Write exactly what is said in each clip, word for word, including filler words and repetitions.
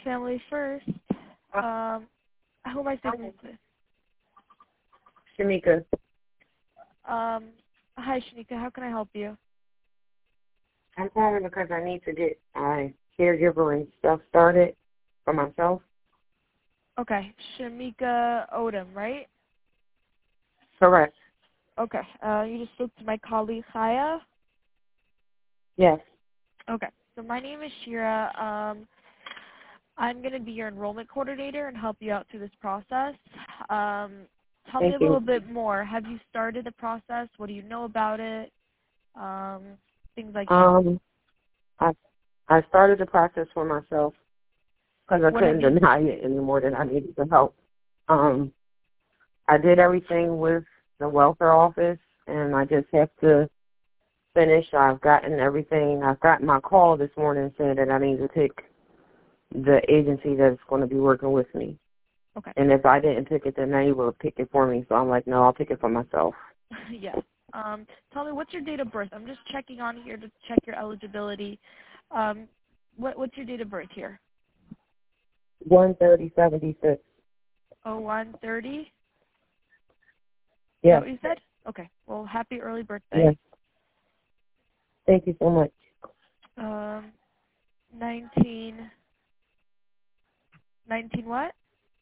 Family First. Um, who am I speaking with? Shanika. Um, hi, Shanika. How can I help you? I'm calling because I need to get my caregiver and stuff started for myself. Okay, Shamika Odom, right? Correct. Okay. Uh, you just spoke to my colleague Chaya. Yes. Okay. So my name is Shira. Um, I'm going to be your enrollment coordinator and help you out through this process. Um, tell Thank me a you. little bit more. Have you started the process? What do you know about it? Um, things like that. Um, I I started the process for myself because I What have couldn't you? deny it anymore that I needed the help. Um, I did everything with the welfare office, and I just have to finish. I've gotten everything. I've gotten my call this morning saying that I need to pick the agency that's going to be working with me. Okay. And if I didn't pick it, then they will pick it for me. So I'm like, no, I'll pick it for myself. Yes. Um, tell me, what's your date of birth? I'm just checking on here to check your eligibility. Um, what, what's your date of birth here? One thirty seventy six. Oh, one thirty? Is that Yes. what you said? Okay. Well, happy early birthday. Yes. Thank you so much. Um, nineteen, nineteen what?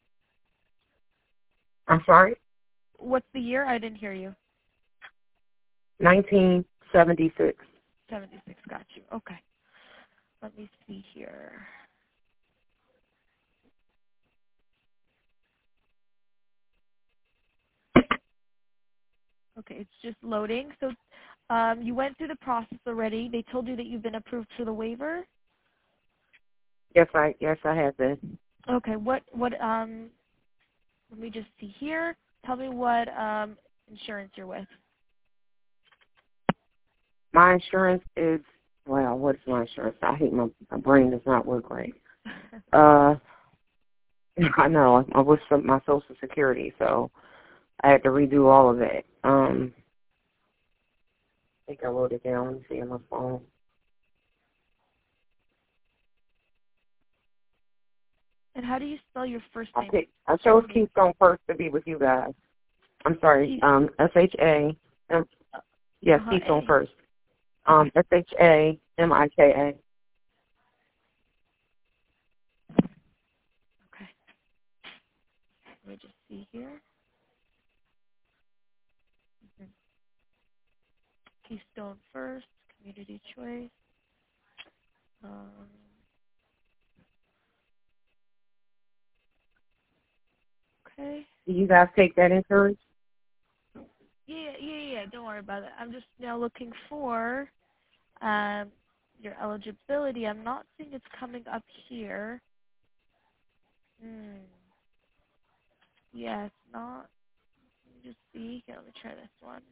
I'm sorry. What's the year? I didn't hear you. Nineteen seventy six. seventy-six, got you. Okay. Let me see here. Okay, it's just loading. So um, you went through the process already. They told you that you've been approved for the waiver? Yes, I yes I have been. Okay, what, what, um, let me just see here. Tell me what um, insurance you're with. My insurance is well, what's my insurance? I hate my my brain does not work right. Uh, I know I was from my Social Security, so I had to redo all of that. Um, I think I wrote it down. Let me see on my phone. And how do you spell your first I name? picked. I chose Keystone First to be with you guys. I'm sorry. Um, S H A. Um, yes, Uh-huh, Keystone A. First. Okay. Um, S H A M I K A. Okay. Let me just see here. Mhm. Keystone First, Community Choice. Um, okay. Do you guys take that insurance? Yeah, yeah, yeah. Don't worry about it. I'm just now looking for um, your eligibility. I'm not seeing it's coming up here. Hmm. Yeah, it's not. Let me just see. Here, let me try this one.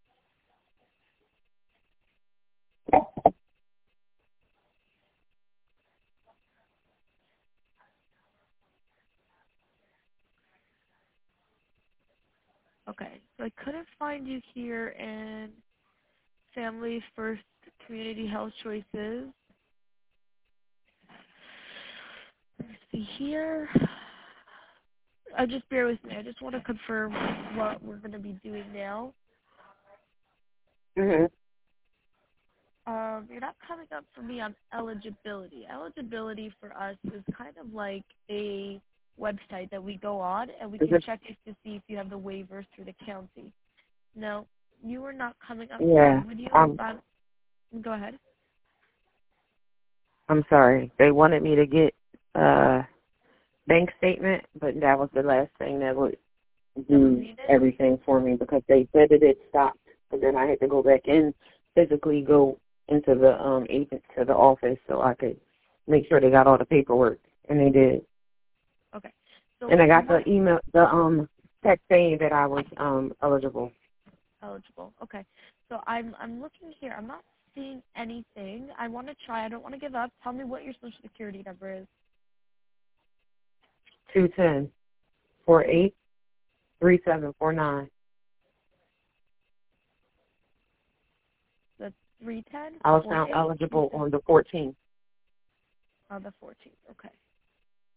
Okay, so I couldn't find you here in Family First Community Health Choices. Let me see here. Uh, just bear with me. I just want to confirm what we're going to be doing now. Mhm. Um, you're not coming up for me on eligibility. Eligibility for us is kind of like a website that we go on and we Is can it? check it to see if you have the waivers through the county. No, you are not coming up Yeah. here. Would you? Um, Um, go ahead. I'm sorry. They wanted me to get uh bank statement, but that was the last thing that would That was do needed? everything for me because they said that it stopped, but then I had to go back in, physically go into the um agent to the office so I could make sure they got all the paperwork, and they did. Okay. So And I got what? the email, the um text saying that I was um eligible. Eligible. Okay. So I'm I'm looking here. I'm not seeing anything. I want to try. I don't want to give up. Tell me what your social security number is. Two ten four eight three seven four nine. The three ten I was four found eight three eligible seven. on the fourteenth. On the fourteenth. Okay.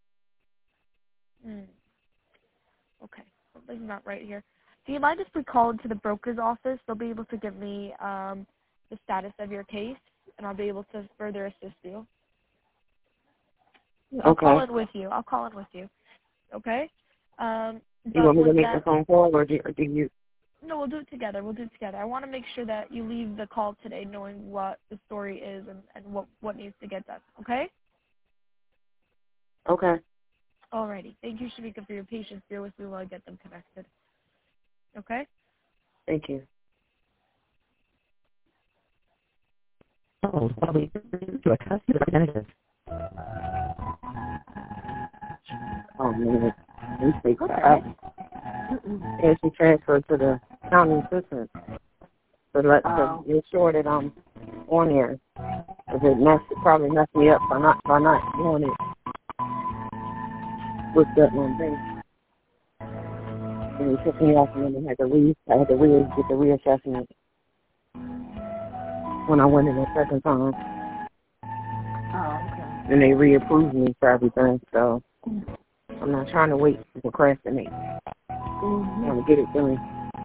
Hmm. Okay, something's not right here. Do you mind if we call into the broker's office? They'll be able to give me um, the status of your case, and I'll be able to further assist you. I'll Okay. call in with you. I'll call in with you. Okay? Um, You want but me to with make the that, phone call, or do, or do you? no, we'll do it together. We'll do it together. I want to make sure that you leave the call today knowing what the story is and, and what, what needs to get done. Okay? Okay. Alrighty. Thank you, Shamika, for your patience. Bear with me while I get them connected. Okay? Thank you. Oh, probably to a customer representative. Oh man, we speak crap. And she transferred to the county assistant to let to ensure that I'm on here. Because it messed, it probably messed me up by not by not doing it with that one thing. And he took me off, and then I had to re I had to re get the reassessment when I went in the second time. Oh, okay. And they reapproved me for everything, so I'm not trying to wait to procrastinate. Mm-hmm. I'm trying to get it done.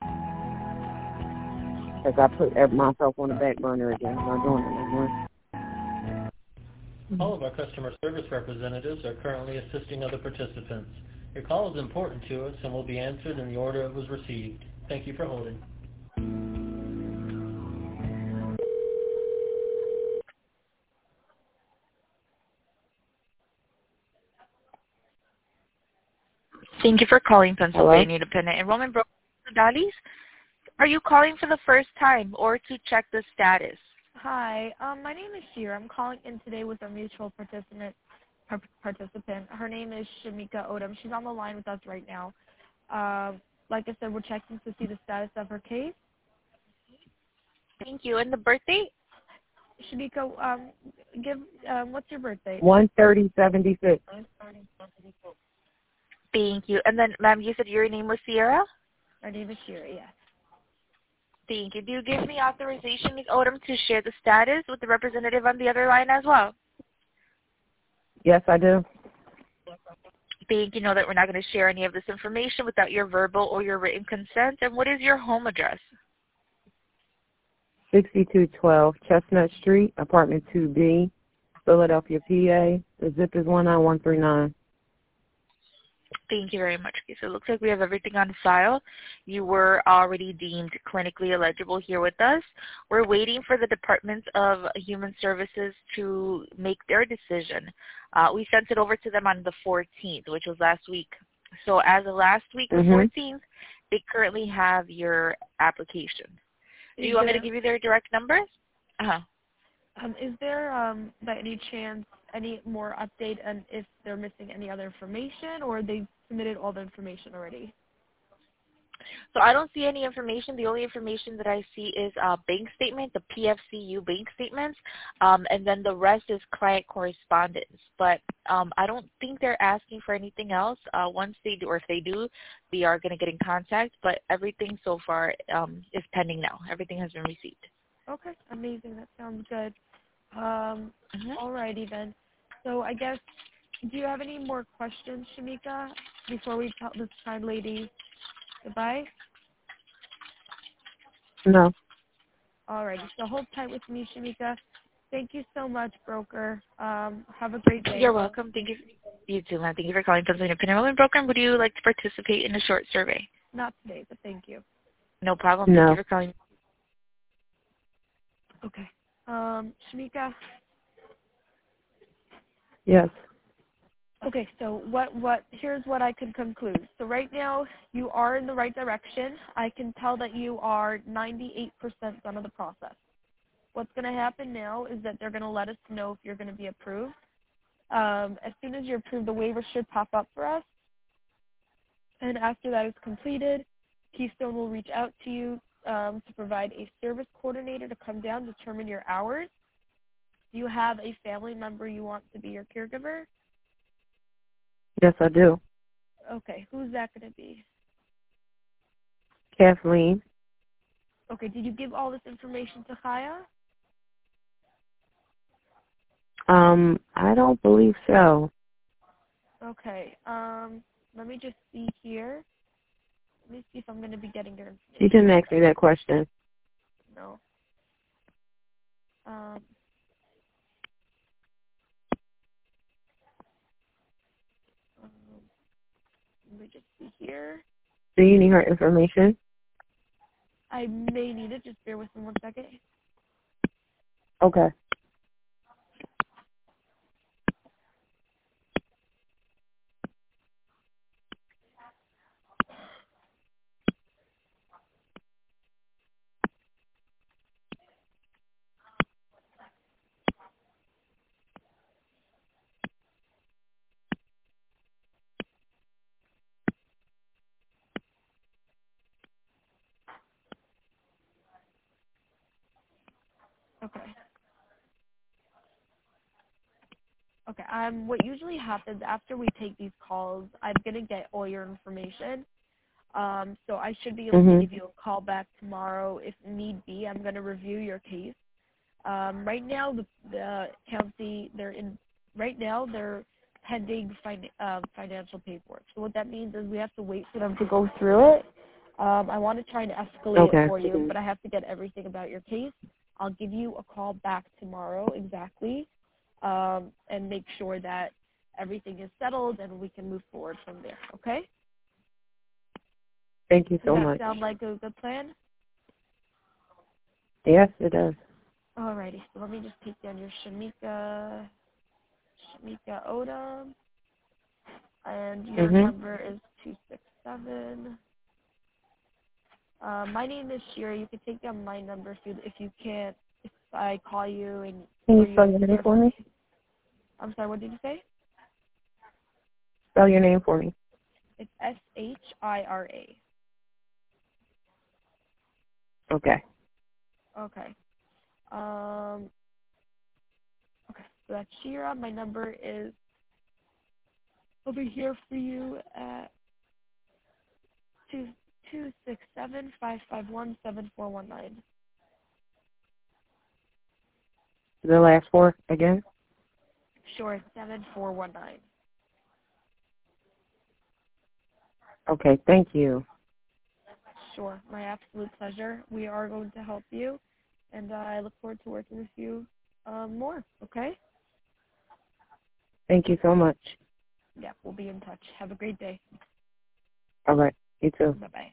Because I put ev- myself on the back burner again. I'm not doing it anymore. All of our customer service representatives are currently assisting other participants. Your call is important to us and will be answered in the order it was received. Thank you for holding. Thank you for calling Pennsylvania Hello? Independent Enrollment Broker Dallas. Are you calling for the first time or to check the status? Hi. Um, my name is Shira. I'm calling in today with a mutual participant. par- Participant. Her name is Shamika Odom. She's on the line with us right now. Um, like I said, we're checking to see the status of her case. Thank you. And the birth date? Shamika, um, give um, what's your birthday? one thirty seventy-six. Thank you. And then, ma'am, you said your name was Sierra? Her name is Shira. Yes. Thank you. Do you give me authorization, Miz Odom, to share the status with the representative on the other line as well? Yes, I do. Thank you. Know that we're not going to share any of this information without your verbal or your written consent. And what is your home address? sixty-two twelve Chestnut Street, apartment two B, Philadelphia, P A. The zip is one nine one three nine. Thank you very much. Okay, so it looks like we have everything on file. You were already deemed clinically eligible here with us. We're waiting for the Department of Human Services to make their decision. Uh, we sent it over to them on the fourteenth, which was last week. So as of last week, the Mm-hmm. fourteenth, they currently have your application. Do you Is want me there, to give you their direct numbers? Uh-huh. um, is there um, by any chance any more update on if they're missing any other information, or they submitted all the information already? So I don't see any information. The only information that I see is a bank statement, the P F C U bank statements, um, and then the rest is client correspondence. But um, I don't think they're asking for anything else. Uh, once they do, or if they do, we are going to get in contact. But everything so far um, is pending now. Everything has been received. Okay, amazing. That sounds good. Um, Mm-hmm. Alrighty then. So I guess, do you have any more questions, Shamika, before we tell this kind lady goodbye? No. Alrighty, so hold tight with me, Shamika. Thank you so much, broker. Um, have a great day. You're welcome. Thank you. You too, ma'am. Thank you for calling Pennsylvania Independent Enrollment Program. Would you like to participate in a short survey? Not today, but thank you. No problem. No. Thank you for calling. Okay. Um, Shamika, Yes. okay, so what, what, here's what I can conclude. So right now, you are in the right direction. I can tell that you are ninety-eight percent done of the process. What's going to happen now is that they're going to let us know if you're going to be approved. Um, as soon as you're approved, the waiver should pop up for us. And after that is completed, Keystone will reach out to you um, to provide a service coordinator to come down, determine your hours. Do you have a family member you want to be your caregiver? Yes, I do. Okay, who's that going to be? Kathleen. Okay, did you give all this information to Chaya? Um, I don't believe so. Okay, um, let me just see here. Let me see if I'm going to be getting your information. She didn't ask me that question. No. Um, um, let me just see here. Do you need her information? I may need it. Just bear with me one second. Okay. Okay. Okay. Um, what usually happens after we take these calls, I'm gonna get all your information. Um, so I should be able Mhm. to give you a call back tomorrow if need be. I'm gonna review your case. Um, right now, the the county they're in. Right now, they're pending fin- um, financial paperwork. So what that means is we have to wait for them to go through it. Um, I want to try and escalate Okay. it for you, but I have to get everything about your case. I'll give you a call back tomorrow exactly, um, and make sure that everything is settled and we can move forward from there. Okay? Thank you Does so that much. sound like a good plan? Yes, it does. Alrighty. So let me just take down your Shamika, Shamika Odom, and your Mhm. number is two six seven. Uh, my name is Shira. You can take down my number if you if you can't. If I call you and Can or you spell your you name hear for from me? me. I'm sorry. What did you say? Spell your name for me. It's S H I R A. Okay. Okay. Um. Okay. So that's Shira. My number is. I'll be here for you at two two six seven five five one seven four one nine. The last four again. Sure, seven four one nine. Okay. Thank you. Sure, my absolute pleasure. We are going to help you, and uh, I look forward to working with you um, more. Okay? Thank you so much. Yeah, we'll be in touch. Have a great day. All right. You too. Bye bye.